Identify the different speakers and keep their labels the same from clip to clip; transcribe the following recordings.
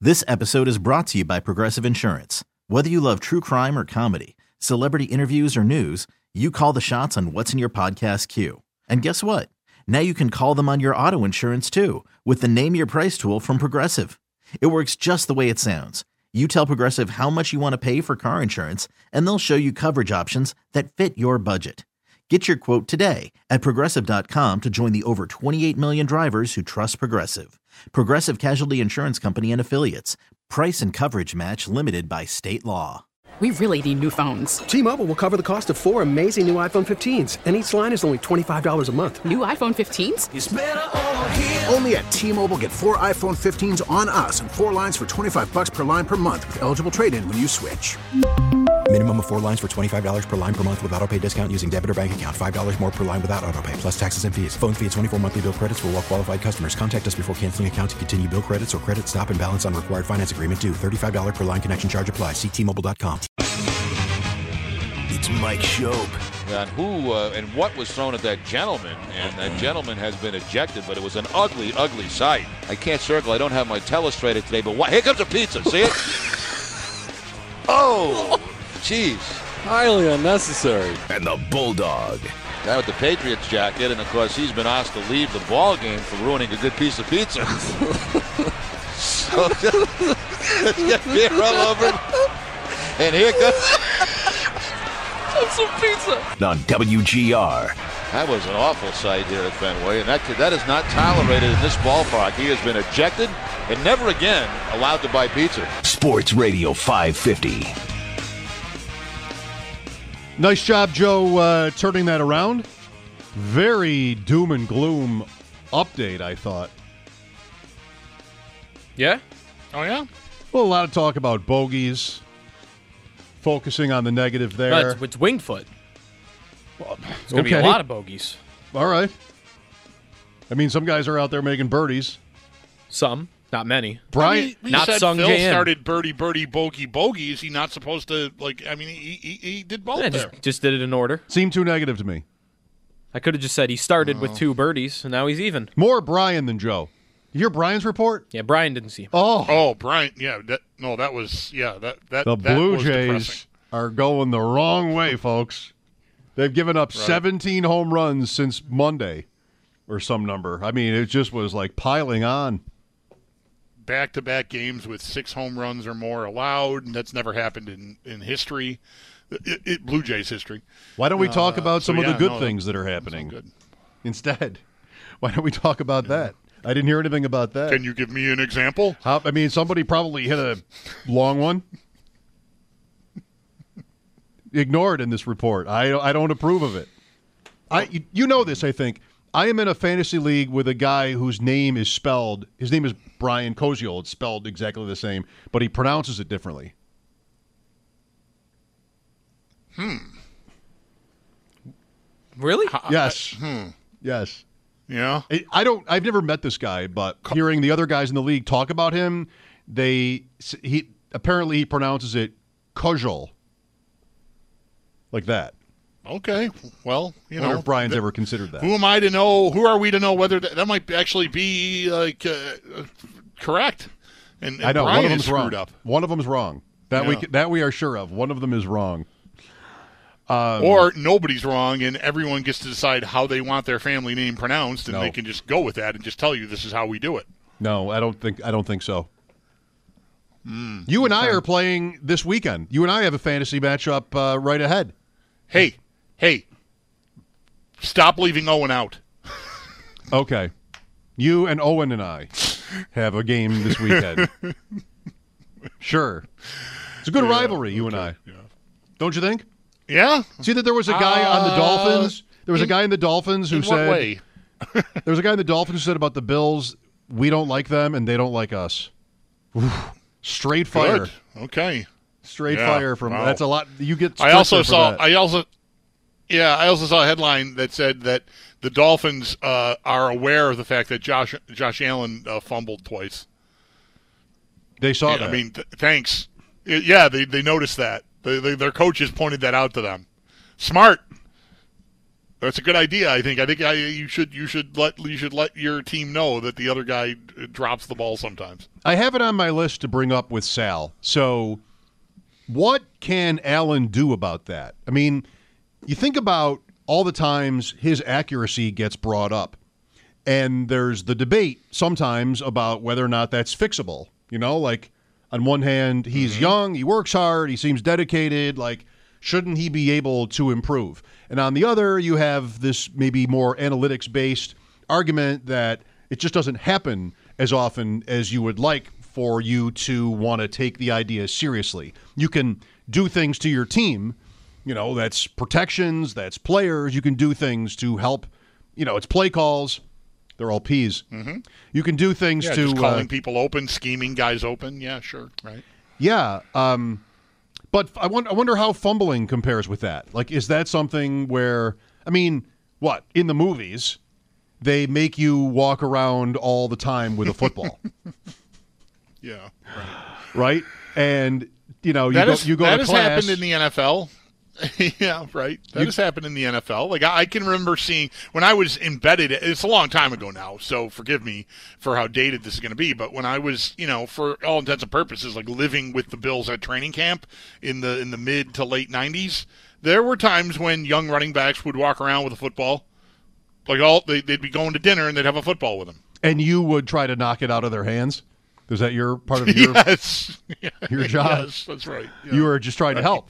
Speaker 1: This episode is brought to you by Progressive Insurance. Whether you love true crime or comedy, celebrity interviews or news, you call the shots on what's in your podcast queue. And guess what? Now you can call them on your auto insurance too with the Name Your Price tool from Progressive. It works just the way it sounds. You tell Progressive how much you want to pay for car insurance, and they'll show you coverage options that fit your budget. Get your quote today at Progressive.com to join the over 28 million drivers who trust Progressive. Progressive Casualty Insurance Company and Affiliates. Price and coverage match limited by state law.
Speaker 2: We really need new phones.
Speaker 3: T-Mobile will cover the cost of 4 amazing new iPhone 15s, and each line is only $25 a month.
Speaker 2: New iPhone 15s?
Speaker 4: It's better over here. Only at T-Mobile, get 4 iPhone 15s on us and 4 lines for $25 per line per month with eligible trade-in when you switch.
Speaker 5: Minimum of 4 lines for $25 per line per month with autopay discount using debit or bank account. $5 more per line without autopay, plus taxes and fees. Phone fee at 24 monthly bill credits for well-qualified customers. Contact us before canceling account to continue bill credits or credit stop and balance on required finance agreement due. $35 per line connection charge applies. See T-Mobile.com.
Speaker 4: It's Mike Schopp.
Speaker 6: And who and what was thrown at that gentleman, and that gentleman has been ejected, but it was an ugly, ugly sight. I can't circle. I don't have my telestrator today, but what? Here comes a pizza. See it? Oh, jeez.
Speaker 7: Highly unnecessary.
Speaker 4: And the Bulldog.
Speaker 6: Guy with the Patriots jacket, and of course he's been asked to leave the ball game for ruining a good piece of pizza. So let's get beer all over it. And here comes
Speaker 7: Some pizza.
Speaker 4: On WGR.
Speaker 6: That was an awful sight here at Fenway, and that is not tolerated in this ballpark. He has been ejected and never again allowed to buy pizza.
Speaker 4: Sports Radio 550.
Speaker 8: Nice job, Joe, turning that around. Very doom and gloom update, I thought.
Speaker 7: Yeah? Oh, yeah?
Speaker 8: Well, a lot of talk about bogeys, focusing on the negative there.
Speaker 7: No, it's Winged Foot.
Speaker 8: Well,
Speaker 7: It's going to be a lot of bogeys.
Speaker 8: All right. I mean, some guys are out there making birdies.
Speaker 7: Some, not many.
Speaker 8: Brian,
Speaker 7: not
Speaker 9: said
Speaker 7: Sung
Speaker 9: Phil
Speaker 7: Jae In.
Speaker 9: started birdie, bogey. Is he not supposed to, he did both
Speaker 7: Yeah,
Speaker 9: there.
Speaker 7: just did it in order.
Speaker 8: seemed too negative to me.
Speaker 7: I could have just said he started with 2 birdies, and now he's even.
Speaker 8: More Brian than Joe. You hear Brian's report?
Speaker 7: Yeah, Brian didn't see him.
Speaker 8: Oh,
Speaker 9: Brian, yeah. That was
Speaker 8: the Blue Jays
Speaker 9: depressing.
Speaker 8: are going the wrong way, folks. They've given up 17 home runs since Monday or some number. I mean, it just was like piling on.
Speaker 9: Back-to-back games with 6 home runs or more allowed, and that's never happened in history, Blue Jays history.
Speaker 8: Why don't we talk about some of the good
Speaker 9: no,
Speaker 8: things that are happening
Speaker 9: good.
Speaker 8: instead? Why don't we talk about that? I didn't hear anything about that.
Speaker 9: Can you give me an example?
Speaker 8: I mean, somebody probably hit a long one. Ignored in this report. I don't approve of it. You know this, I think. I am in a fantasy league with a guy whose name is spelled. His name is Brian Koziol. It's spelled exactly the same, but he pronounces it differently.
Speaker 7: Really?
Speaker 8: Yes. Yes.
Speaker 9: Yeah.
Speaker 8: I've never met this guy, but hearing the other guys in the league talk about him, he pronounces it Koziol. Like that.
Speaker 9: Okay. Well,
Speaker 8: I wonder if Brian's ever considered that.
Speaker 9: Who am I to know? Who are we to know whether that might actually be correct? And
Speaker 8: I know
Speaker 9: Brian
Speaker 8: one of them's
Speaker 9: is screwed
Speaker 8: wrong.
Speaker 9: up.
Speaker 8: One of them's wrong. That we are sure of. One of them is wrong.
Speaker 9: Or nobody's wrong, and everyone gets to decide how they want their family name pronounced, and they can just go with that and just tell you this is how we do it.
Speaker 8: No, I don't think so. You and I are playing this weekend. You and I have a fantasy matchup right ahead.
Speaker 9: Hey, stop leaving Owen out.
Speaker 8: Okay. You and Owen and I have a game this weekend. Sure. It's a good rivalry, you and I.
Speaker 9: Yeah.
Speaker 8: Don't you think?
Speaker 9: Yeah.
Speaker 8: See that there was a guy on the Dolphins. There was a guy in the Dolphins who
Speaker 9: In
Speaker 8: said.
Speaker 9: what way?
Speaker 8: There was a guy in the Dolphins who said about the Bills, we don't like them and they don't like us. Oof. Straight fire.
Speaker 9: Good. Okay.
Speaker 8: Straight fire from that's a lot. You get.
Speaker 9: I also
Speaker 8: saw
Speaker 9: a headline that said that the Dolphins are aware of the fact that Josh Allen fumbled twice.
Speaker 8: They saw that.
Speaker 9: I mean, thanks. Yeah, they noticed that. Their coaches pointed that out to them. Smart. That's a good idea. I think you should let your team know that the other guy drops the ball sometimes.
Speaker 8: I have it on my list to bring up with Sal. So, what can Allen do about that? I mean, you think about all the times his accuracy gets brought up, and there's the debate sometimes about whether or not that's fixable. You know, like on one hand, he's young, he works hard, he seems dedicated. Like, shouldn't he be able to improve? And on the other, you have this maybe more analytics-based argument that it just doesn't happen as often as you would like for you to want to take the idea seriously. You can do things to your team, you know, that's protections, that's players. You can do things to help, you know, it's play calls. They're all P's. Mm-hmm. You can do things to...
Speaker 9: just calling people open, scheming guys open. Yeah, sure, right.
Speaker 8: Yeah, but I wonder how fumbling compares with that. Like, is that something where, I mean, what, in the movies, they make you walk around all the time with a football.
Speaker 9: Yeah,
Speaker 8: right. And, you know, you go to class.
Speaker 9: That has happened in the NFL. Yeah, right. That has happened in the NFL. Like, I can remember seeing, when I was embedded, it's a long time ago now, so forgive me for how dated this is going to be, but when I was, you know, for all intents and purposes, like living with the Bills at training camp in the mid to late 90s, there were times when young running backs would walk around with a football. Like, they'd be going to dinner and they'd have a football with them.
Speaker 8: And you would try to knock it out of their hands? Is that your part of your, your job?
Speaker 9: Yes, that's right. Yeah.
Speaker 8: You were just trying to help.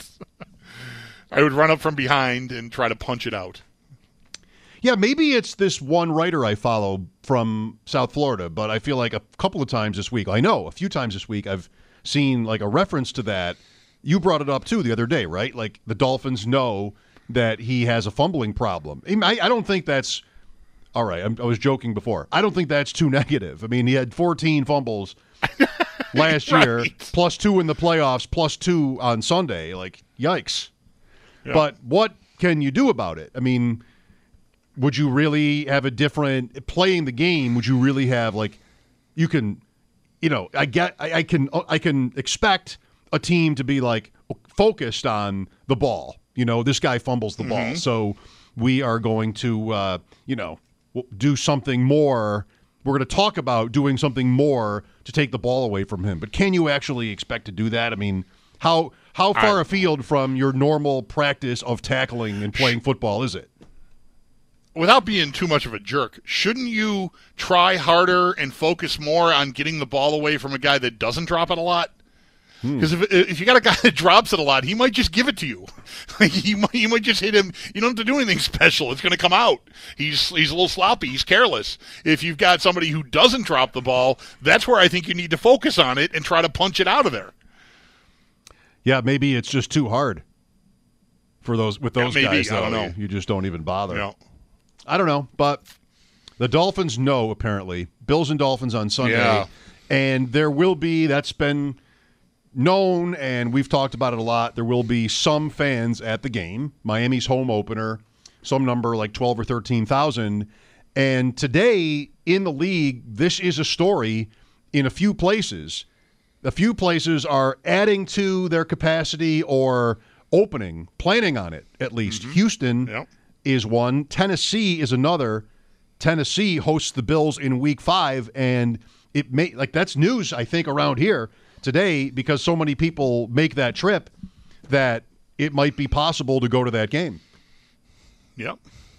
Speaker 9: I would run up from behind and try to punch it out.
Speaker 8: Yeah, maybe it's this one writer I follow from South Florida, but I feel like a couple of times this week, a few times this week, I've seen like a reference to that. You brought it up too the other day, right? Like the Dolphins know that he has a fumbling problem. I don't think that's, all right, I was joking before. I don't think that's too negative. I mean, he had 14 fumbles last year, plus 2 in the playoffs, plus 2 on Sunday. Like, yikes. Yeah. But what can you do about it? I mean, would you really have a different playing the game? Would you really have like you can, you know, I can expect a team to be like focused on the ball. You know, this guy fumbles the ball, so we are going to do something more. We're going to talk about doing something more to take the ball away from him. But can you actually expect to do that? I mean, how far afield from your normal practice of tackling and playing football is it?
Speaker 9: Without being too much of a jerk, shouldn't you try harder and focus more on getting the ball away from a guy that doesn't drop it a lot? Because if you got a guy that drops it a lot, he might just give it to you. You might just hit him. You don't have to do anything special. It's going to come out. He's a little sloppy. He's careless. If you've got somebody who doesn't drop the ball, that's where I think you need to focus on it and try to punch it out of there.
Speaker 8: Yeah, maybe it's just too hard for those guys.
Speaker 9: I don't know.
Speaker 8: You just don't even bother.
Speaker 9: No.
Speaker 8: I don't know, but the Dolphins know apparently. Bills and Dolphins on Sunday, and there will be. That's been known, and we've talked about it a lot. There will be some fans at the game. Miami's home opener, some number like 12 or 13,000. And today in the league, this is a story in a few places. A few places are adding to their capacity or planning on it at least. Houston is one. Tennessee is another. Tennessee hosts the Bills in Week 5, and that's news, I think, around here today because so many people make that trip that it might be possible to go to that game.
Speaker 9: Yep.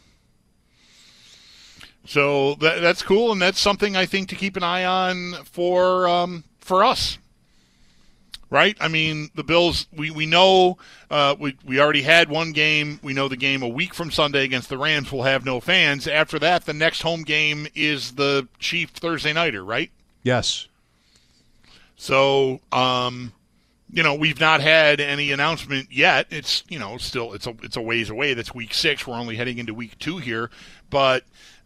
Speaker 9: So that's cool, and that's something I think to keep an eye on for us. Right? I mean, the Bills, we know we already had one game. We know the game a week from Sunday against the Rams will have no fans. After that, the next home game is the Chiefs Thursday nighter, right?
Speaker 8: Yes.
Speaker 9: So, we've not had any announcement yet. It's, still it's a ways away. That's week 6. We're only heading into week 2 here. But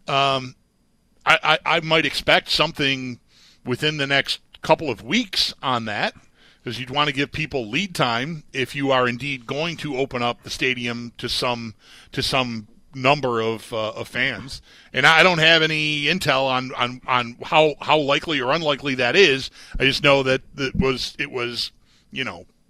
Speaker 9: I might expect something within the next couple of weeks on that, because you'd want to give people lead time if you are indeed going to open up the stadium to some number of fans. And I don't have any intel on how likely or unlikely that is. I just know that it was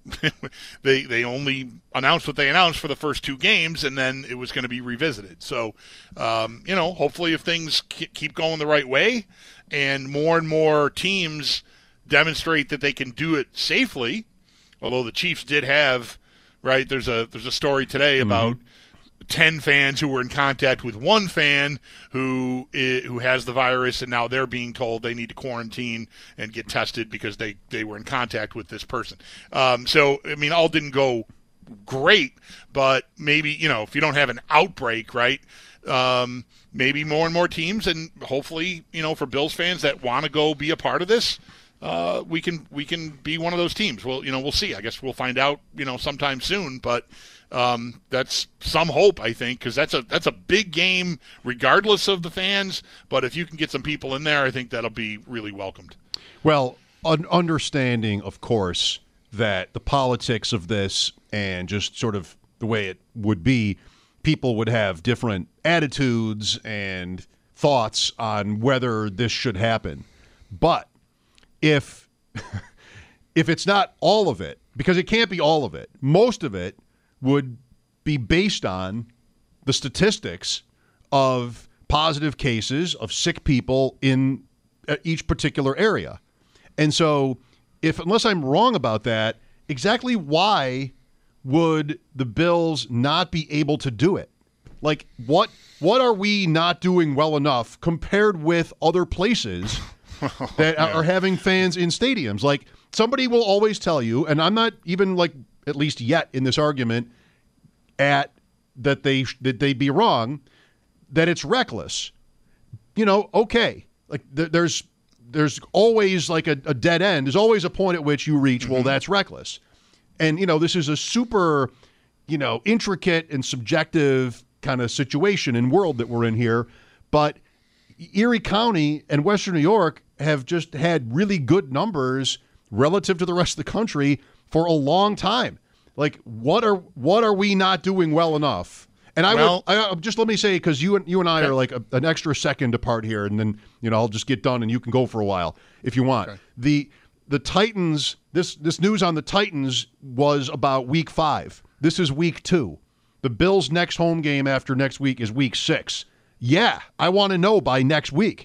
Speaker 9: they only announced what they announced for the first 2 games, and then it was going to be revisited. So, hopefully if things keep going the right way and more teams demonstrate that they can do it safely, although the Chiefs did have, right, there's a story today about 10 fans who were in contact with one fan who has the virus, and now they're being told they need to quarantine and get tested because they were in contact with this person. So, I mean, all didn't go great, but maybe, if you don't have an outbreak, right, maybe more and more teams, and hopefully, for Bills fans that want to go be a part of this, we can be one of those teams. Well, we'll see. I guess we'll find out, sometime soon, but that's some hope, I think, because that's a big game regardless of the fans. But if you can get some people in there, I think that'll be really welcomed.
Speaker 8: Well, understanding, of course, that the politics of this and just sort of the way it would be, people would have different attitudes and thoughts on whether this should happen. But if it's not all of it, because it can't be all of it, most of it would be based on the statistics of positive cases of sick people in each particular area. And so unless I'm wrong about that, exactly why would the Bills not be able to do it? Like, what are we not doing well enough compared with other places that are having fans in stadiums? Like, somebody will always tell you, and I'm not even, like, at least yet in this argument, that they'd be wrong, that it's reckless. Okay. Like, there's always, like, a dead end. There's always a point at which you reach, well, that's reckless. And, this is a super, intricate and subjective kind of situation and world that we're in here. But Erie County and Western New York have just had really good numbers relative to the rest of the country for a long time. Like, what are we not doing well enough? And just let me say, because you and I are like an extra second apart here, and then I'll just get done and you can go for a while if you want. Okay. The Titans, this news on the Titans was about week 5. This is week 2. The Bills' next home game after next week is week 6. Yeah, I want to know by next week.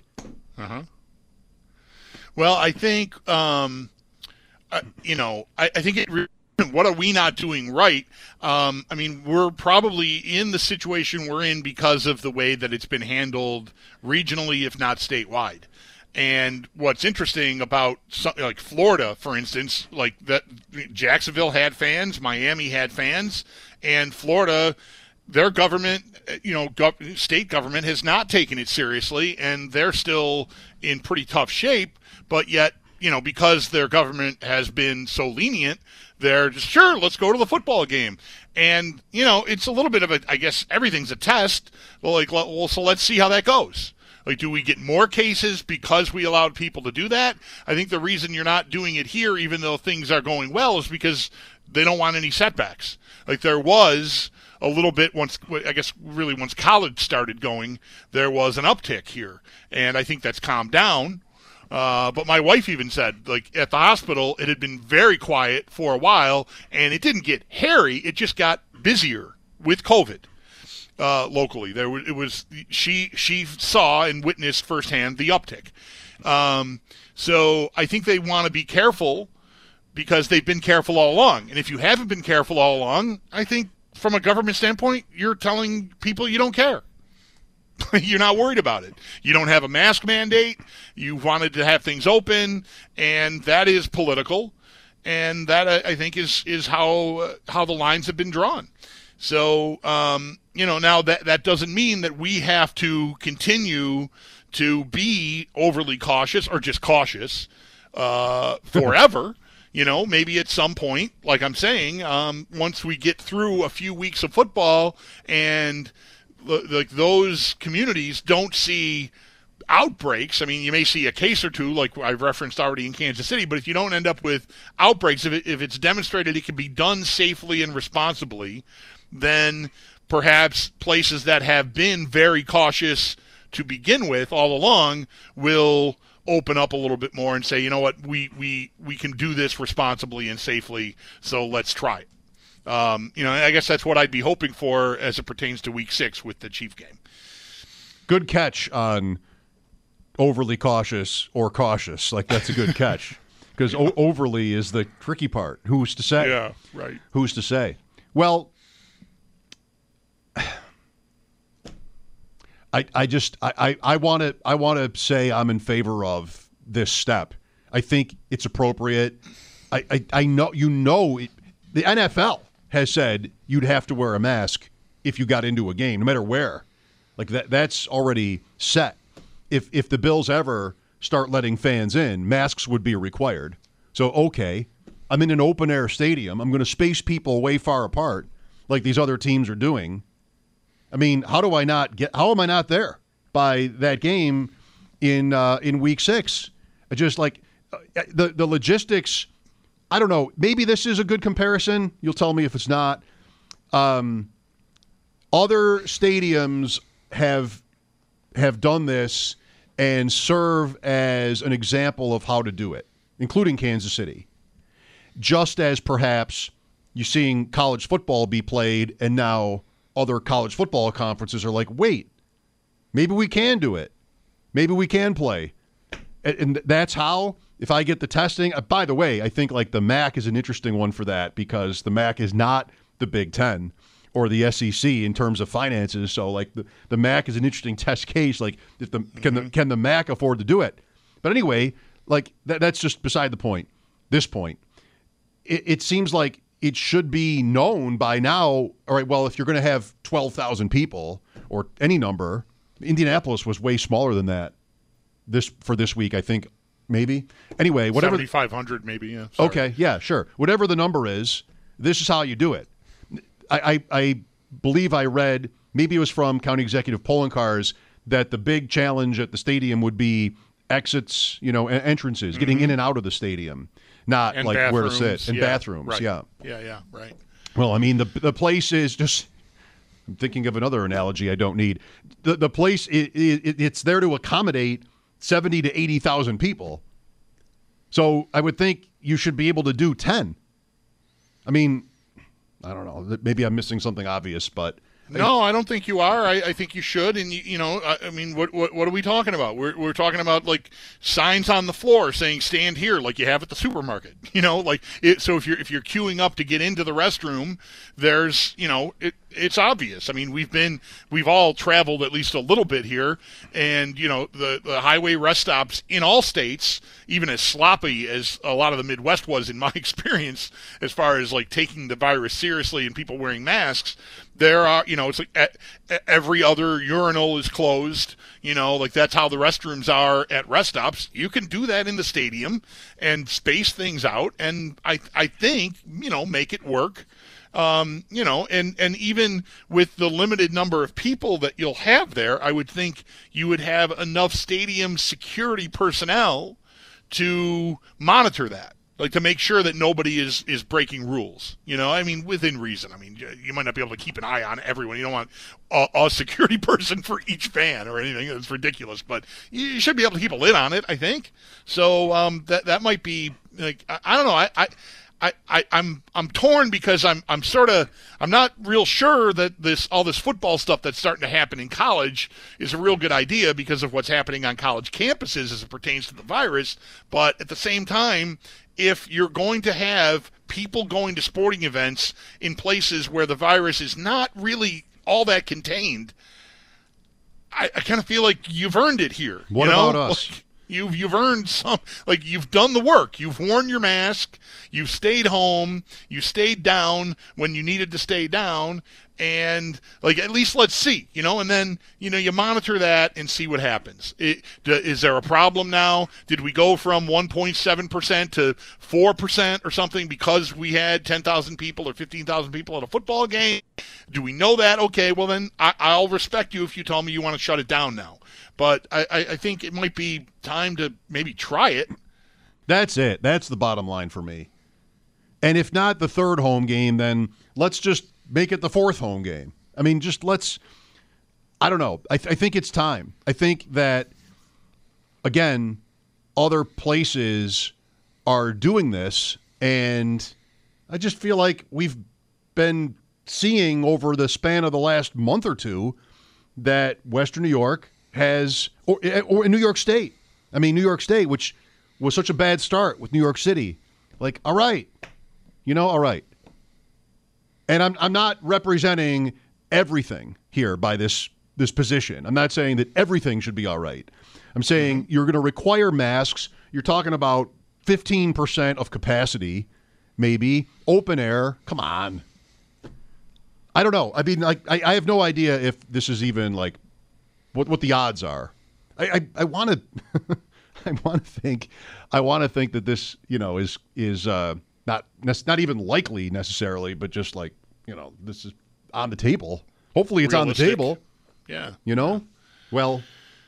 Speaker 9: Well, I think, I think what are we not doing right? I mean, we're probably in the situation we're in because of the way that it's been handled regionally, if not statewide. And what's interesting about something like Florida, for instance, like that Jacksonville had fans, Miami had fans, and Florida, their government, state government has not taken it seriously, and they're still in pretty tough shape. But yet, because their government has been so lenient, they're just, sure, let's go to the football game. And, it's a little bit of I guess everything's a test. Well, so let's see how that goes. Like, do we get more cases because we allowed people to do that? I think the reason you're not doing it here, even though things are going well, is because they don't want any setbacks. Like, there was a little bit once college started going, there was an uptick here. And I think that's calmed down. But my wife even said, like, at the hospital, it had been very quiet for a while, and it didn't get hairy. It just got busier with COVID. Locally, she saw and witnessed firsthand the uptick. So I think they want to be careful because they've been careful all along. And if you haven't been careful all along, I think from a government standpoint, you're telling people you don't care. You're not worried about it. You don't have a mask mandate. You wanted to have things open, and that is political. And that, I think, is how the lines have been drawn. So, now that doesn't mean that we have to continue to be overly cautious or just cautious forever. Maybe at some point, like I'm saying, once we get through a few weeks of football and like those communities don't see outbreaks. I mean, you may see a case or two, like I've referenced already in Kansas City, but if you don't end up with outbreaks, if it's demonstrated it can be done safely and responsibly, then perhaps places that have been very cautious to begin with all along will open up a little bit more and say, you know what, we can do this responsibly and safely, so let's try it. I guess that's what I'd be hoping for as it pertains to Week 6 with the Chief game.
Speaker 8: Good catch on overly cautious or cautious. Like, that's a good catch. Because overly is the tricky part. Who's to say?
Speaker 9: Yeah, right.
Speaker 8: Who's to say? Well, I want to say I'm in favor of this step. I think it's appropriate. I know the NFL has said you'd have to wear a mask if you got into a game, no matter where. Like that's already set. If the Bills ever start letting fans in, masks would be required. So, okay, I'm in an open-air stadium. I'm going to space people way far apart like these other teams are doing. I mean, how am I not there by that game in Week 6? Just like the logistics, I don't know. Maybe this is a good comparison. You'll tell me if it's not. Other stadiums have done this and serve as an example of how to do it, including Kansas City. Just as perhaps you're seeing college football be played and now other college football conferences are like, wait, maybe we can do it. Maybe we can play. And that's how, if I get the testing, by the way, I think like the MAC is an interesting one for that because the MAC is not the Big Ten or the SEC in terms of finances. So like the MAC is an interesting test case. Like if can the MAC afford to do it? But anyway, like that's just beside the point. This point, it seems like it should be known by now. All right, well, if you're going to have 12,000 people or any number, Indianapolis was way smaller than that. For this week, I think maybe. Anyway, whatever
Speaker 9: 7,500 maybe. Yeah. Sorry.
Speaker 8: Okay, yeah, sure. Whatever the number is, this is how you do it. I believe I read, maybe it was from County Executive Polling Cars, that the big challenge at the stadium would be exits, entrances, getting in and out of the stadium, not
Speaker 9: and
Speaker 8: like where to sit. And
Speaker 9: yeah,
Speaker 8: bathrooms,
Speaker 9: right.
Speaker 8: yeah.
Speaker 9: Yeah, right.
Speaker 8: Well, I mean, the place is just, I'm thinking of another analogy I don't need. The place, it's there to accommodate 70 to 80,000 people. So I would think you should be able to do 10. I mean, I don't know. Maybe I'm missing something obvious, but
Speaker 9: no, I don't think you are. I think you should. And I mean, what are we talking about? We're talking about like signs on the floor saying "stand here," like you have at the supermarket. So if you're queuing up to get into the restroom, there's it's obvious. I mean, we've all traveled at least a little bit here, and the highway rest stops in all states, even as sloppy as a lot of the Midwest was in my experience, as far as like taking the virus seriously and people wearing masks. There are, it's like every other urinal is closed, like that's how the restrooms are at rest stops. You can do that in the stadium and space things out, and I think, make it work. And even with the limited number of people that you'll have there, I would think you would have enough stadium security personnel to monitor that. Like to make sure that nobody is breaking rules, I mean, within reason. I mean, you might not be able to keep an eye on everyone. You don't want a security person for each fan or anything. That's ridiculous. But you should be able to keep a lid on it, I think. So that might be like I don't know. I'm torn because I'm not real sure that all this football stuff that's starting to happen in college is a real good idea because of what's happening on college campuses as it pertains to the virus. But at the same time, if you're going to have people going to sporting events in places where the virus is not really all that contained, I kind of feel like you've earned it here.
Speaker 8: What about us?
Speaker 9: Like, you've earned some, like you've done the work. You've worn your mask. You've stayed home. You stayed down when you needed to stay down. And like, at least let's see, and then, you monitor that and see what happens. Is there a problem now? Did we go from 1.7% to 4% or something because we had 10,000 people or 15,000 people at a football game? Do we know that? Okay, well then I'll respect you if you tell me you want to shut it down now. But I think it might be time to maybe try it.
Speaker 8: That's it. That's the bottom line for me. And if not the third home game, then let's just make it the fourth home game. I mean, I don't know. I think it's time. I think that, again, other places are doing this, and I just feel like we've been seeing over the span of the last month or two that Western New York has, or in New York State. I mean, New York State, which was such a bad start with New York City. Like, all right. All right. And I'm not representing everything here by this position. I'm not saying that everything should be all right. I'm saying you're going to require masks. You're talking about 15% of capacity, maybe. Open air. Come on. I don't know. I mean, I have no idea if this is even like what the odds are. I want to I want to think that this is not even likely necessarily, but just like this is on the table. Hopefully, it's
Speaker 9: realistic.
Speaker 8: on the table.
Speaker 9: Yeah.
Speaker 8: Well,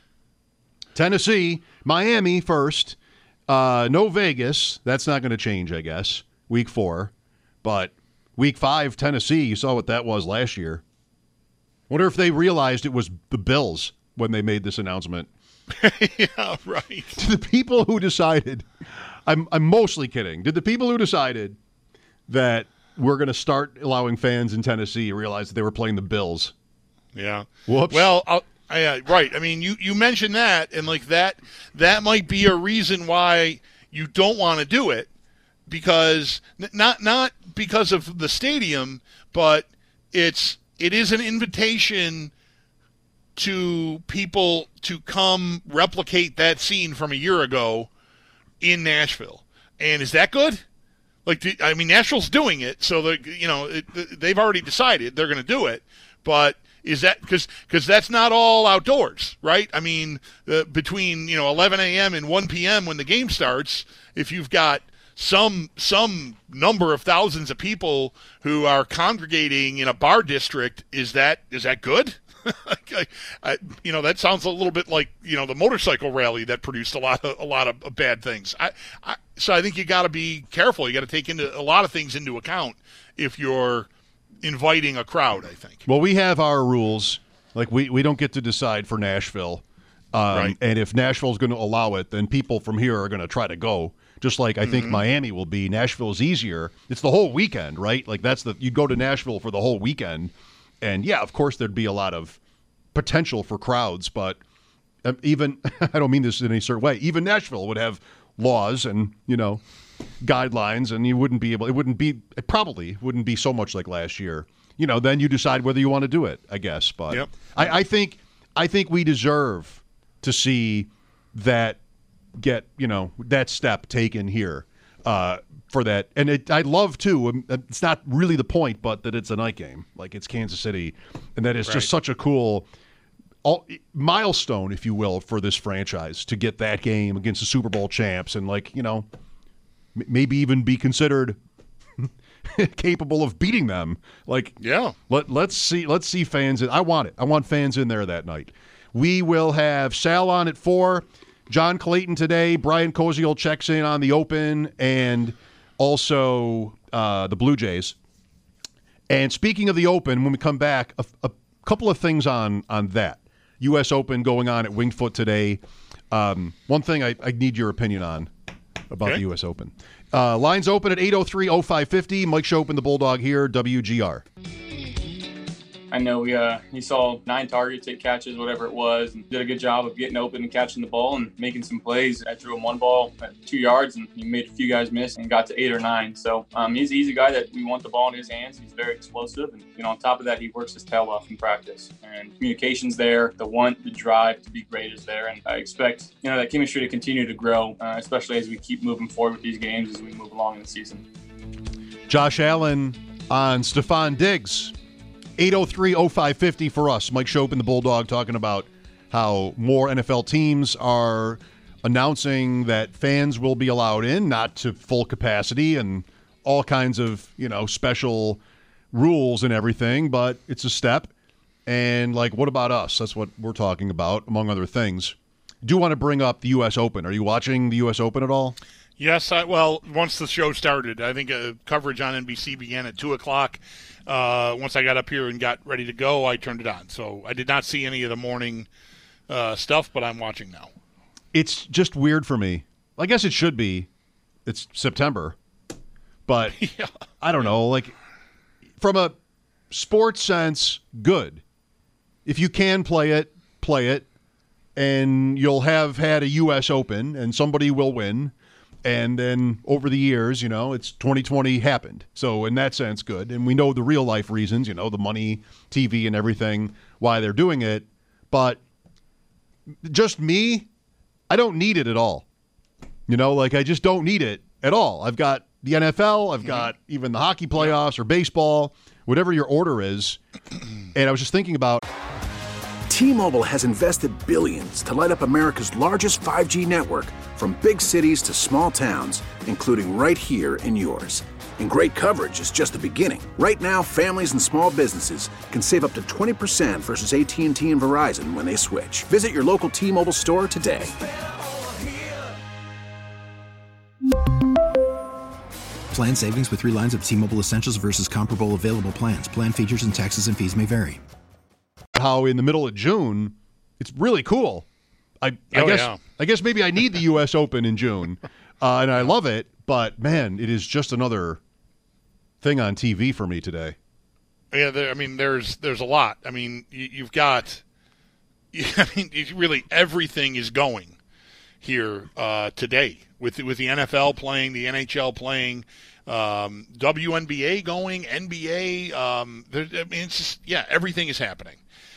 Speaker 8: Tennessee, Miami first. No Vegas. That's not going to change, I guess. Week 4, but Week 5, Tennessee. You saw what that was last year. Wonder if they realized it was the Bills when they made this announcement.
Speaker 9: Yeah, right.
Speaker 8: To the people who decided, I'm mostly kidding. Did the people who decided that we're going to start allowing fans in Tennessee realize that they were playing the Bills?
Speaker 9: Yeah.
Speaker 8: Whoops.
Speaker 9: Well, right. I mean, you mentioned that, and like that might be a reason why you don't want to do it, because not because of the stadium, but it is an invitation to people to come replicate that scene from a year ago in Nashville. And is that good? Nashville's doing it, so they've already decided they're going to do it. But is that because that's not all outdoors, right? I mean, between 11 a.m. and 1 p.m. when the game starts, if you've got some number of thousands of people who are congregating in a bar district, is that good? That sounds a little bit like the motorcycle rally that produced a lot of bad things. So I think you got to be careful. You got to take a lot of things into account if you're inviting a crowd, I think.
Speaker 8: Well, we have our rules. Like we don't get to decide for Nashville,
Speaker 9: right.
Speaker 8: And if Nashville's going to allow it, then people from here are going to try to go. Just like I think Miami will be. Nashville is easier. It's the whole weekend, right? Like you go to Nashville for the whole weekend. And, yeah, of course there'd be a lot of potential for crowds, but even – I don't mean this in any certain way. Even Nashville would have laws and, guidelines, and it probably wouldn't be so much like last year. Then you decide whether you want to do it, I guess. But
Speaker 9: yep.
Speaker 8: I think we deserve to see that get, that step taken here. For that, and I'd love to. It's not really the point, but that it's a night game, like it's Kansas City, and that is just such a cool milestone, if you will, for this franchise to get that game against the Super Bowl champs, and maybe even be considered capable of beating them. Let's see fans. I want it. I want fans in there that night. We will have Sal on at 4. John Clayton today. Brian Koziol checks in on the Open and also the Blue Jays. And speaking of the Open, when we come back, a couple of things on that. U.S. Open going on at Winged Foot today. One thing I need your opinion on about the U.S. Open. Lines open at 803-0550. Mike Schopen, the Bulldog here, WGR.
Speaker 10: I know he saw 9 targets, 8 catches, whatever it was, and did a good job of getting open and catching the ball and making some plays. I threw him 1 ball at 2 yards, and he made a few guys miss and got to 8 or 9. So he's a guy that we want the ball in his hands. He's very explosive, and on top of that, he works his tail off in practice. And communication's there, the want, the drive to be great is there, and I expect that chemistry to continue to grow, especially as we keep moving forward with these games as we move along in the season.
Speaker 8: Josh Allen on Stephon Diggs. 803-0550 for us. Mike Schopen, the Bulldog, talking about how more NFL teams are announcing that fans will be allowed in, not to full capacity, and all kinds of, special rules and everything, but it's a step. And, what about us? That's what we're talking about, among other things. Do want to bring up the U.S. Open. Are you watching the U.S. Open at all?
Speaker 9: Yes, once the show started, I think coverage on NBC began at 2 o'clock. Once I got up here and got ready to go, I turned it on. So I did not see any of the morning stuff, but I'm watching now.
Speaker 8: It's just weird for me I guess it should be. It's September. But
Speaker 9: Yeah.
Speaker 8: I don't know. Like, from a sports sense, good. If you can play it, and you'll have had a U.S. Open, and somebody will win. And then over the years, it's 2020 happened. So in that sense, good. And we know the real life reasons, the money, TV, and everything, why they're doing it. But just me, I don't need it at all. I just don't need it at all. I've got the NFL, I've got even the hockey playoffs or baseball, whatever your order is. And I was just thinking about...
Speaker 4: T-Mobile has invested billions to light up America's largest 5G network, from big cities to small towns, including right here in yours. And great coverage is just the beginning. Right now, families and small businesses can save up to 20% versus AT&T and Verizon when they switch. Visit your local T-Mobile store today.
Speaker 5: Plan savings with 3 lines of T-Mobile Essentials versus comparable available plans. Plan features and taxes and fees may vary.
Speaker 8: How in the middle of June, it's really cool. I guess maybe I need the U.S. Open in June, and I love it. But man, it is just another thing on TV for me today.
Speaker 9: Yeah, there's a lot. I mean, you've got. Really everything is going here today with the NFL playing, the NHL playing, WNBA going, NBA. It's just everything is happening.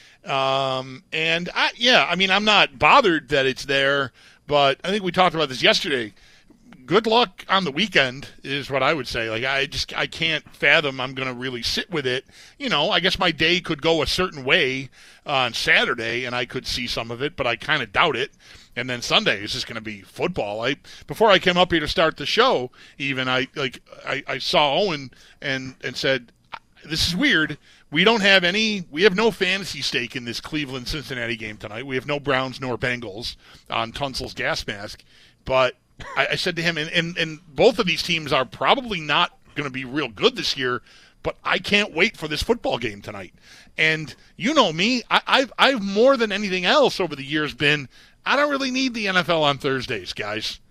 Speaker 9: I'm not bothered that it's there, but I think we talked about this yesterday. Good luck on the weekend is what I would say. Like, I can't fathom I'm going to really sit with it. I guess my day could go a certain way on Saturday and I could see some of it, but I kind of doubt it. And then Sunday is just going to be football. Before I came up here to start the show, even I saw Owen and said, this is weird. We have no fantasy stake in this Cleveland-Cincinnati game tonight. We have no Browns nor Bengals on Tunsil's gas mask. But I said to him, and both of these teams are probably not going to be real good this year, but I can't wait for this football game tonight. And you know me, I've more than anything else over the years been, I don't really need the NFL on Thursdays, guys.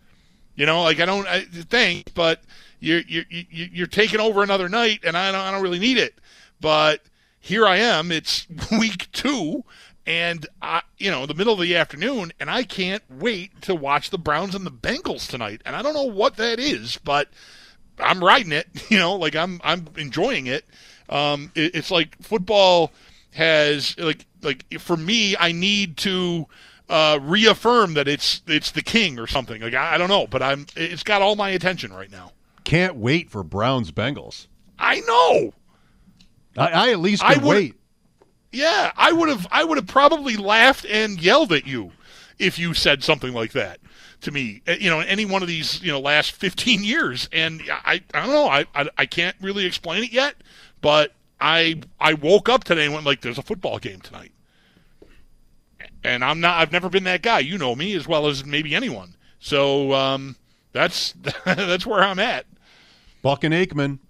Speaker 9: I think, but you're taking over another night, and I don't really need it. But here I am. It's week 2, and the middle of the afternoon, and I can't wait to watch the Browns and the Bengals tonight. And I don't know what that is, but I'm riding it. I'm enjoying it. It's like football has like for me, I need to reaffirm that it's the king or something. Like I don't know, but it's got all my attention right now.
Speaker 8: Can't wait for Browns Bengals.
Speaker 9: I know.
Speaker 8: I at least can wait.
Speaker 9: Yeah, I would have probably laughed and yelled at you if you said something like that to me. Any one of these last 15 years, and I don't know. I can't really explain it yet, but I woke up today and went like, "There's a football game tonight," and I've never been that guy. You know me as well as maybe anyone. So that's where I'm at.
Speaker 8: Buck and Aikman.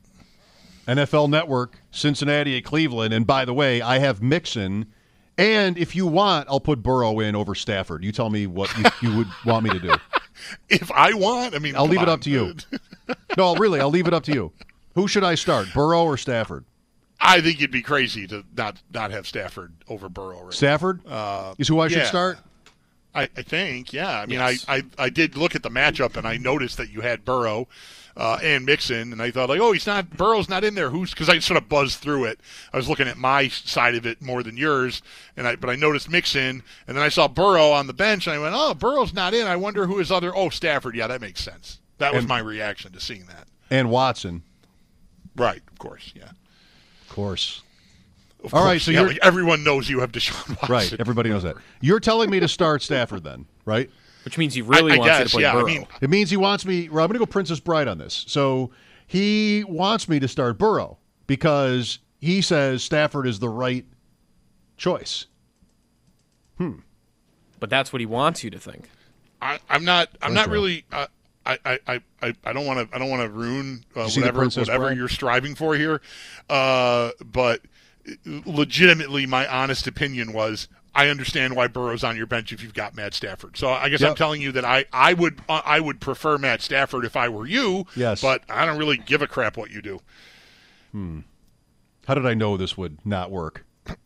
Speaker 8: NFL Network, Cincinnati at Cleveland. And by the way, I have Mixon. And if you want, I'll put Burrow in over Stafford. You tell me what you would want me to do.
Speaker 9: If I want?
Speaker 8: I'll leave it up to you. No, really, I'll leave it up to you. Who should I start, Burrow or Stafford?
Speaker 9: I think you'd be crazy to not have Stafford over Burrow. Right?
Speaker 8: Stafford is who I should start?
Speaker 9: I think, yeah. I mean,
Speaker 7: yes.
Speaker 9: I did look at the matchup, and I noticed that you had Burrow and Mixon, and I thought, like, Burrow's not in there. Because I sort of buzzed through it. I was looking at my side of it more than yours, but I noticed Mixon, and then I saw Burrow on the bench, and I went, oh, Burrow's not in. I wonder who his Stafford. Yeah, that makes sense. That was my reaction to seeing that.
Speaker 8: And Watson.
Speaker 9: Right, of course, yeah.
Speaker 8: Of course.
Speaker 9: All right, so like everyone knows you have Deshaun Watson.
Speaker 8: Right, everybody knows that. You're telling me to start Stafford then, right?
Speaker 7: Which means he really wants you to play Burrow.
Speaker 8: It means he wants me. Well, I'm going to go Princess Bride on this. So he wants me to start Burrow because he says Stafford is the right choice.
Speaker 7: But that's what he wants you to think.
Speaker 9: I'm not really. I don't want to ruin whatever you're striving for here. But legitimately, my honest opinion was I understand why Burrow's on your bench if you've got Matt Stafford. So I guess I'm telling you that I would prefer Matt Stafford if I were you.
Speaker 8: Yes.
Speaker 9: But I don't really give a crap what you do.
Speaker 8: How did I know this would not work?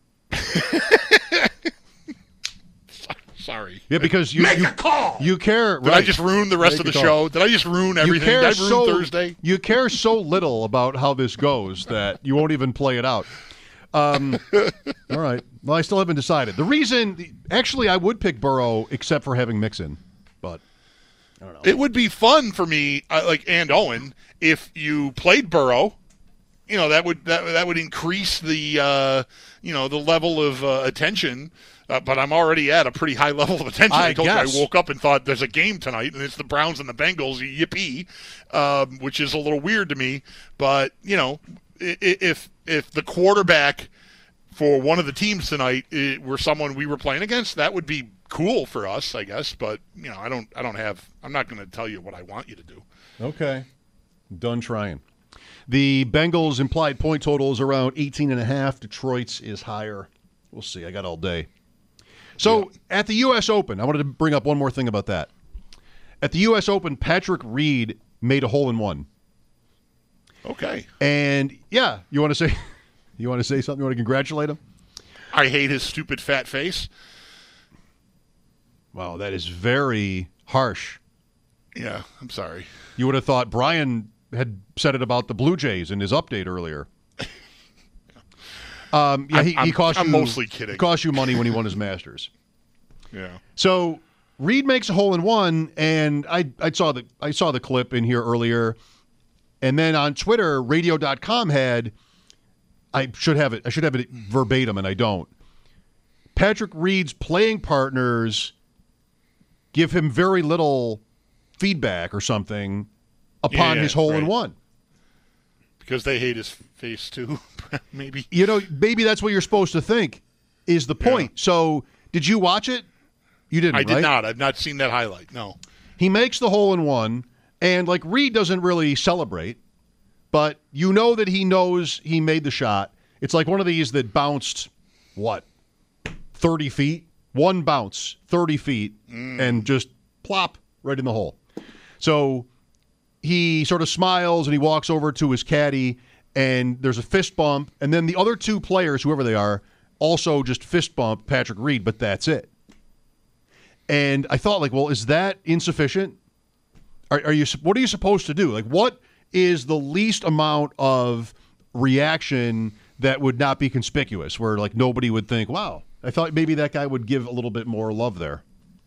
Speaker 9: Sorry.
Speaker 8: Yeah, because you
Speaker 9: a call.
Speaker 8: You care.
Speaker 9: Did I just ruin the rest of the show? Did I just ruin everything? Did I ruin Thursday?
Speaker 8: You care so little about how this goes that you won't even play it out. All right. Well, I still haven't decided. The reason, actually, I would pick Burrow except for having Mixon, but I don't know.
Speaker 9: It would be fun for me, and Owen, if you played Burrow. You know, that would increase the the level of attention. But I'm already at a pretty high level of attention. I told you I woke up and thought there's a game tonight, and it's the Browns and the Bengals. Yippee! Which is a little weird to me. But if the quarterback for one of the teams tonight were someone we were playing against, that would be cool for us, I guess. But I'm not going to tell you what I want you to do.
Speaker 8: Okay, done trying. The Bengals' implied point total is around 18.5. Detroit's is higher. We'll see. I got all day. So at the U.S. Open, I wanted to bring up one more thing about that. At the U.S. Open, Patrick Reed made a hole-in-one.
Speaker 9: Okay.
Speaker 8: And you want to say something? You want to congratulate him?
Speaker 9: I hate his stupid fat face.
Speaker 8: Wow, that is very harsh.
Speaker 9: Yeah, I'm sorry.
Speaker 8: You would have thought Brian had said it about the Blue Jays in his update earlier. He cost you.
Speaker 9: I'm mostly kidding.
Speaker 8: Cost you money when he won his Masters.
Speaker 9: Yeah.
Speaker 8: So Reed makes a hole-in-one, and I saw the clip in here earlier, and then on Twitter, Radio.com had. I should have it verbatim, and I don't. Patrick Reed's playing partners give him very little feedback or something upon his hole-in-one.
Speaker 9: Right. Because they hate his face, too, maybe.
Speaker 8: Maybe that's what you're supposed to think is the point. Yeah. So, did you watch it? You didn't,
Speaker 9: I did not. I've not seen that highlight, no.
Speaker 8: He makes the hole-in-one, and, Reed doesn't really celebrate, but you know that he knows he made the shot. It's like one of these that bounced, 30 feet? One bounce, 30 feet, and just plop right in the hole. So he sort of smiles and he walks over to his caddy, and there's a fist bump, and then the other two players, whoever they are, also just fist bump Patrick Reed, but that's it. And I thought, is that insufficient? What are you supposed to do? What is the least amount of reaction that would not be conspicuous, where nobody would think, wow, I thought maybe that guy would give a little bit more love there?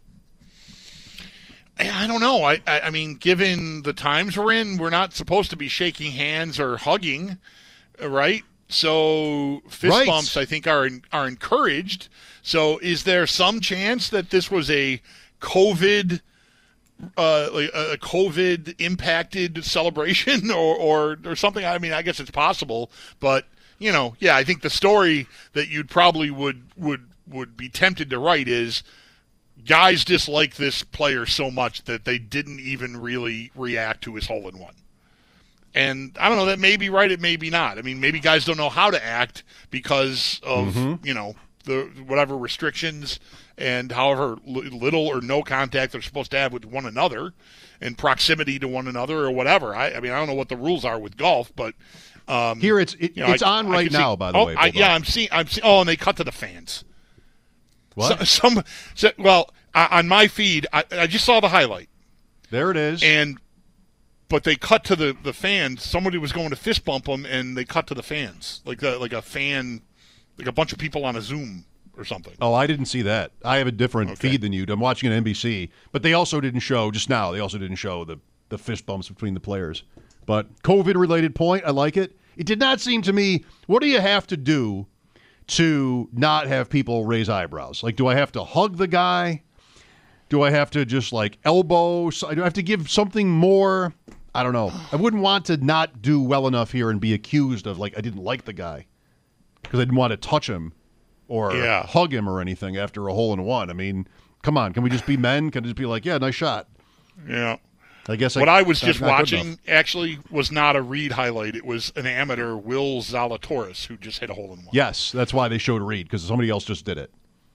Speaker 9: I don't know. I mean, given the times we're in, we're not supposed to be shaking hands or hugging, right? So fist bumps, I think, are encouraged. So is there some chance that this was a COVID a COVID impacted celebration or something? I mean, I guess it's possible, but I think the story that you'd probably would be tempted to write is guys dislike this player so much that they didn't even really react to his hole-in-one. And I don't know, that may be right, it may be not. I mean, maybe guys don't know how to act because of, the whatever restrictions and however little or no contact they're supposed to have with one another and proximity to one another or whatever. I mean, I don't know what the rules are with golf, but
Speaker 8: here it's on right now, by the way.
Speaker 9: I'm seeing. Oh, and they cut to the fans.
Speaker 8: What?
Speaker 9: On my feed, I just saw the highlight.
Speaker 8: There it is.
Speaker 9: But they cut to the fans. Somebody was going to fist bump them, and they cut to the fans, like a fan, like a bunch of people on a Zoom or something.
Speaker 8: Oh, I didn't see that. I have a different feed than you. I'm watching an NBC, but they also didn't show just now. They also didn't show the fist bumps between the players. But COVID-related point, I like it. It did not seem to me, what do you have to do to not have people raise eyebrows? Do I have to hug the guy? Do I have to just, elbow? Do I have to give something more? I don't know. I wouldn't want to not do well enough here and be accused of, I didn't like the guy because I didn't want to touch him or hug him or anything after a hole-in-one. I mean, come on. Can we just be men? Can it just be nice shot?
Speaker 9: Yeah.
Speaker 8: I guess
Speaker 9: what I was just watching actually was not a Reed highlight. It was an amateur, Will Zalatoris, who just hit a hole-in-one.
Speaker 8: Yes, that's why they showed Reed, because somebody else just did it.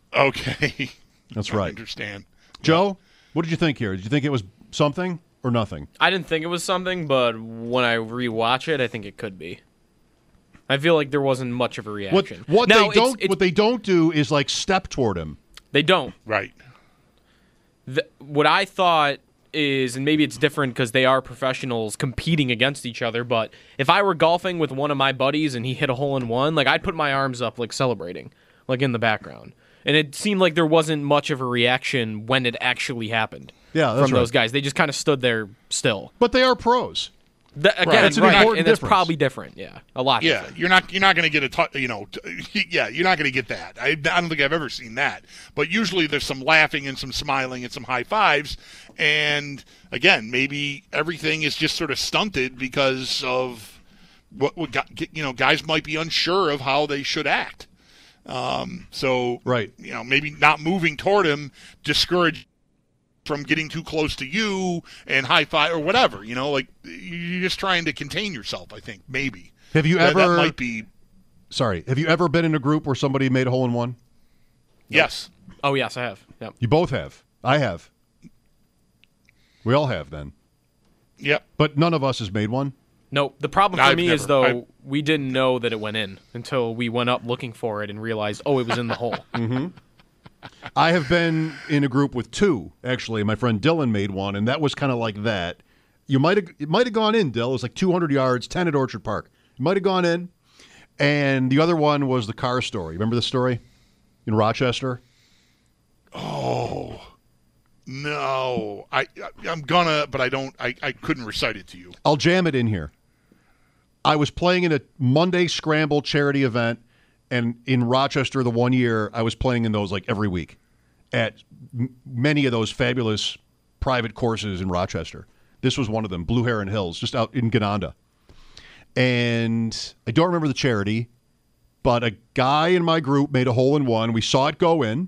Speaker 9: Okay.
Speaker 8: That's right.
Speaker 9: I understand.
Speaker 8: Joe, what did you think here? Did you think it was something or nothing?
Speaker 7: I didn't think it was something, but when I rewatch it, I think it could be. I feel like there wasn't much of a reaction.
Speaker 8: What they don't do is like step toward him.
Speaker 7: They don't.
Speaker 9: Right.
Speaker 7: What I thought is, and maybe it's different because they are professionals competing against each other, but if I were golfing with one of my buddies and he hit a hole-in-one, like I'd put my arms up like celebrating, like in the background. And it seemed like there wasn't much of a reaction when it actually happened.
Speaker 8: Yeah, that's
Speaker 7: from those guys. They just kind of stood there still.
Speaker 8: But they are pros.
Speaker 7: Again,
Speaker 8: that's an important
Speaker 7: and that's
Speaker 8: difference.
Speaker 7: probably different. Yeah, a lot.
Speaker 9: Yeah,
Speaker 7: different.
Speaker 9: you're not going to get you're not going to get that. I don't think I've ever seen that. But usually there's some laughing and some smiling and some high fives. And again, maybe everything is just sort of stunted because of what guys might be unsure of how they should act. So
Speaker 8: right,
Speaker 9: maybe not moving toward him discouraged from getting too close to you and high five or whatever, like you're just trying to contain yourself. I think maybe.
Speaker 8: Have you ever?
Speaker 9: That might be.
Speaker 8: Sorry, have you ever been in a group where somebody made a hole-in-one?
Speaker 9: Yes.
Speaker 7: Oh yes, I have. Yep.
Speaker 8: You both have. I have. We all have then.
Speaker 9: Yep.
Speaker 8: But none of us has made one.
Speaker 7: No, the problem for me is we didn't know that it went in until we went up looking for it and realized, it was in the hole.
Speaker 8: Mm-hmm. I have been in a group with two, actually. My friend Dylan made one, and that was kind of like that. It might have gone in, Dill. It was like 200 yards, 10 at Orchard Park. It might have gone in. And the other one was the car story. Remember the story in Rochester?
Speaker 9: Oh, no. I'm gonna, but I don't. I couldn't recite it to you.
Speaker 8: I'll jam it in here. I was playing in a Monday Scramble charity event. And in Rochester, the 1 year, I was playing in those like every week at many of those fabulous private courses in Rochester. This was one of them, Blue Heron Hills, just out in Gananda. And I don't remember the charity, but a guy in my group made a hole-in-one. We saw it go in,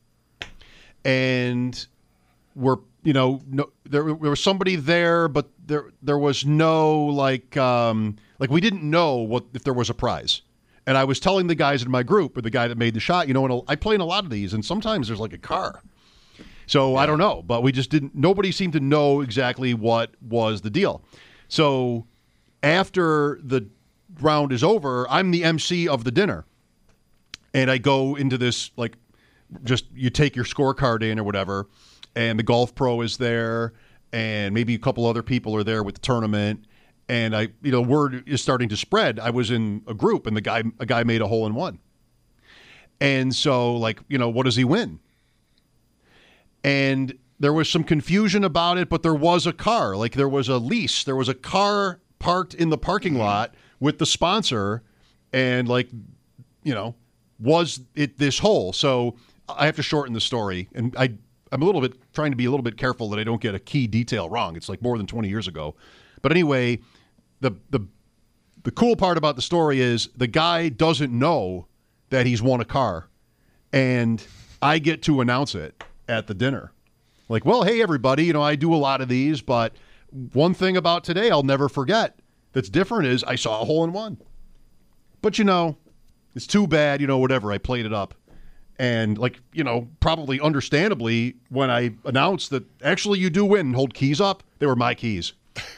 Speaker 8: and there was somebody there, but there was no like we didn't know if there was a prize. And I was telling the guys in my group, or the guy that made the shot, I play in a lot of these, and sometimes there's like a car. So I don't know, but we just didn't. Nobody seemed to know exactly what was the deal. So after the round is over, I'm the MC of the dinner, and I go into this just you take your scorecard in or whatever, and the golf pro is there, and maybe a couple other people are there with the tournament. And word is starting to spread. I was in a group, and a guy made a hole-in-one. And so, what does he win? And there was some confusion about it, but there was a car. There was a lease. There was a car parked in the parking lot with the sponsor, and was it this hole? So I have to shorten the story, and I'm trying to be a little bit careful that I don't get a key detail wrong. It's more than 20 years ago. But anyway, the cool part about the story is the guy doesn't know that he's won a car, and I get to announce it at the dinner. Hey, everybody, I do a lot of these, but one thing about today I'll never forget that's different is I saw a hole-in-one. But, it's too bad, whatever, I played it up. And, probably understandably, when I announced that actually you do win and hold keys up, they were my keys.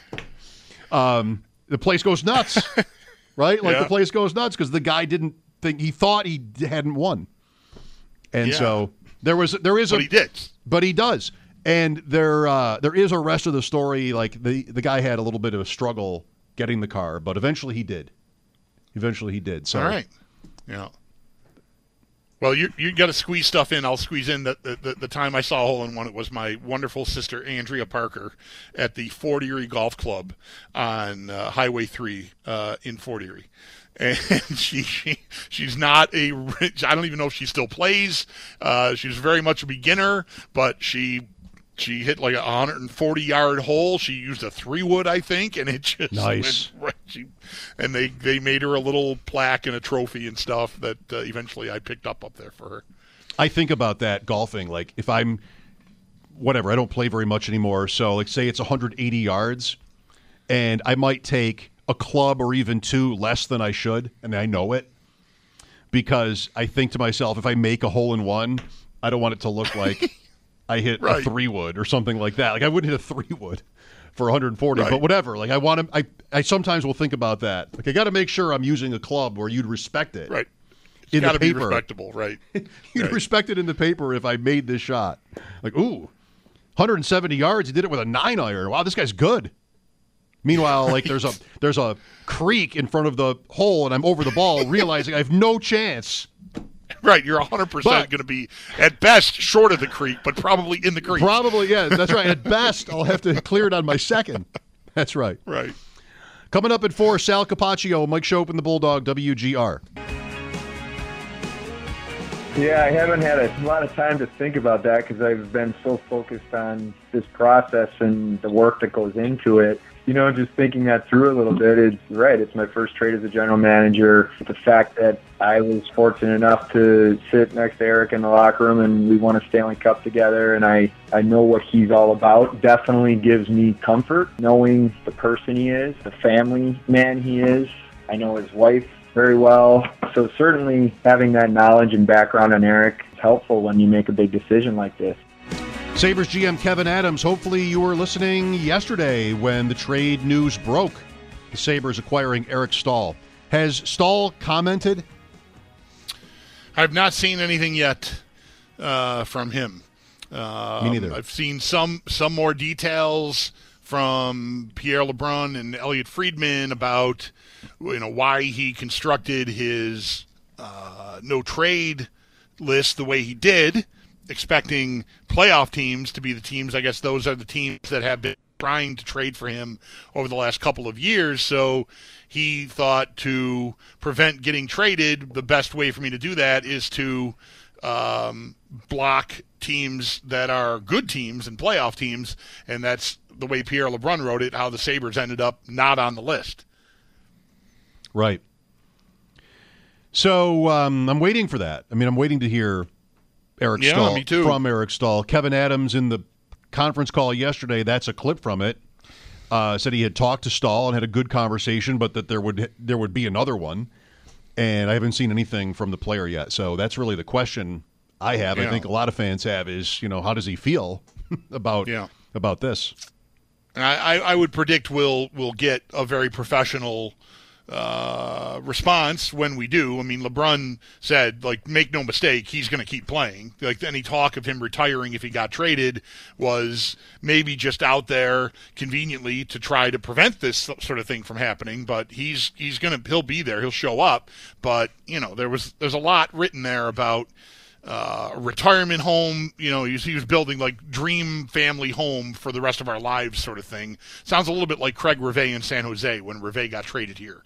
Speaker 8: The place goes nuts, right? The place goes nuts because the guy didn't think, he thought he hadn't won. And so there is
Speaker 9: but he did.
Speaker 8: But he does. And there is a rest of the story. The guy had a little bit of a struggle getting the car, but eventually he did. So.
Speaker 9: All right. Yeah. Well, you got to squeeze stuff in. I'll squeeze in the time I saw a hole-in-one. It was my wonderful sister, Andrea Parker, at the Fort Erie Golf Club on Highway 3 in Fort Erie. And she's not I don't even know if she still plays. She's very much a beginner, but she hit like a 140-yard hole. She used a 3-wood, I think, and it just
Speaker 8: nice.
Speaker 9: Went right. And they made her a little plaque and a trophy and stuff that eventually I picked up there for her.
Speaker 8: I think about that golfing. If I'm, whatever, I don't play very much anymore. So say it's 180 yards, and I might take a club or even two less than I should, and I know it. because I think to myself, if I make a hole-in-one, I don't want it to look like I hit a 3-wood or something like that. Like, I wouldn't hit a 3-wood for 140, but whatever. Like, I sometimes will think about that. Like, I got to make sure I'm using a club where you'd respect it.
Speaker 9: Right.
Speaker 8: It's got to
Speaker 9: be respectable, right?
Speaker 8: You'd respect it in the paper if I made this shot. Like, ooh, 170 yards. He did it with a 9-iron. Wow, this guy's good. Meanwhile, like there's a creek in front of the hole, and I'm over the ball, realizing I have no chance.
Speaker 9: Right, you're 100% going to be, at best, short of the creek, but probably in the creek.
Speaker 8: Probably, yeah, that's right. At best, I'll have to clear it on my second. That's right.
Speaker 9: Right.
Speaker 8: Coming up at 4, Sal Capaccio, Mike Schopp and the Bulldog, WGR.
Speaker 11: Yeah, I haven't had a lot of time to think about that because I've been so focused on this process and the work that goes into it. You know, just thinking that through a little bit, it's right. It's my first trade as a general manager. The fact that I was fortunate enough to sit next to Eric in the locker room and we won a Stanley Cup together, and I know what he's all about, definitely gives me comfort knowing the person he is, the family man he is. I know his wife very well. So certainly having that knowledge and background on Eric is helpful when you make a big decision like this.
Speaker 8: Sabres GM Kevyn Adams, hopefully you were listening yesterday when the trade news broke. The Sabres acquiring Eric Staal. Has Staal commented?
Speaker 9: I've not seen anything yet from him.
Speaker 8: Me neither.
Speaker 9: I've seen some more details from Pierre LeBrun and Elliot Friedman about why he constructed his no trade list the way he did, expecting playoff teams to be the teams. I guess those are the teams that have been trying to trade for him over the last couple of years. So he thought to prevent getting traded, the best way for me to do that is to block teams that are good teams and playoff teams, and that's the way Pierre LeBrun wrote it, how the Sabres ended up not on the list.
Speaker 8: Right. So I'm waiting for that. I mean, I'm waiting to hear Eric Staal,
Speaker 9: me too.
Speaker 8: From Eric Staal. Kevyn Adams in the conference call yesterday, that's a clip from it, said he had talked to Staal and had a good conversation, but that there would be another one. And I haven't seen anything from the player yet. So that's really the question I have. I think a lot of fans have is, how does he feel about this?
Speaker 9: I would predict we'll get a very professional response when we do. I mean, LeBrun said, make no mistake, he's going to keep playing. Any talk of him retiring if he got traded was maybe just out there conveniently to try to prevent this sort of thing from happening. But he'll be there, he'll show up. But there's a lot written there about retirement home. He was building dream family home for the rest of our lives sort of thing. Sounds a little bit like Craig Rivet in San Jose when Rivet got traded here.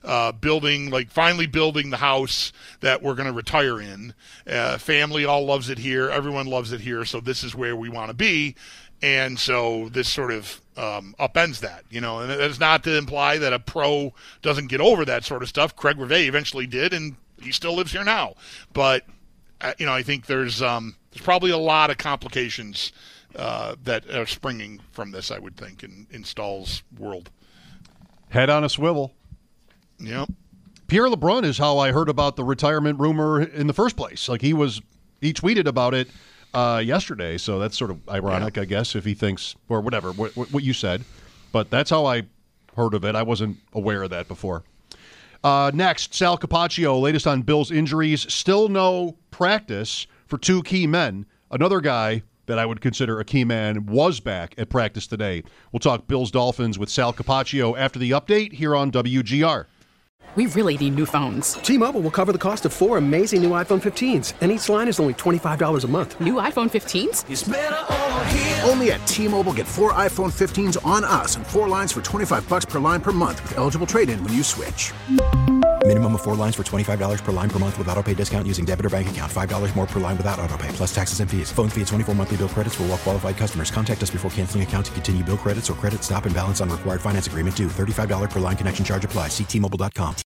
Speaker 9: Finally building the house that we're going to retire in. Family all loves it here. Everyone loves it here. So this is where we want to be. And so this sort of upends that, and that's not to imply that a pro doesn't get over that sort of stuff. Craig Rivet eventually did, and he still lives here now. But I think there's probably a lot of complications that are springing from this, I would think, in Staal's world.
Speaker 8: Head on a swivel.
Speaker 9: Yep.
Speaker 8: Pierre LeBrun is how I heard about the retirement rumor in the first place. He tweeted about it yesterday, so that's sort of ironic, I guess, if he thinks, or whatever, what you said. But that's how I heard of it. I wasn't aware of that before. Next, Sal Capaccio, latest on Bills injuries. Still no practice for two key men. Another guy that I would consider a key man was back at practice today. We'll talk Bills Dolphins with Sal Capaccio after the update here on WGR.
Speaker 2: We really need new phones.
Speaker 3: T-Mobile will cover the cost of 4 amazing new iPhone 15s, and each line is only $25 a month.
Speaker 2: New iPhone 15s?
Speaker 4: It's better over here. Only at T-Mobile, get 4 iPhone 15s on us and 4 lines for $25 per line per month with eligible trade-in when you switch.
Speaker 5: Minimum of 4 lines for $25 per line per month with autopay discount using debit or bank account. $5 more per line without autopay, plus taxes and fees. Phone fee at 24 monthly bill credits for well-qualified customers. Contact us before canceling account to continue bill credits or credit stop and balance on required finance agreement due. $35 per line connection charge applies. See T-Mobile.com.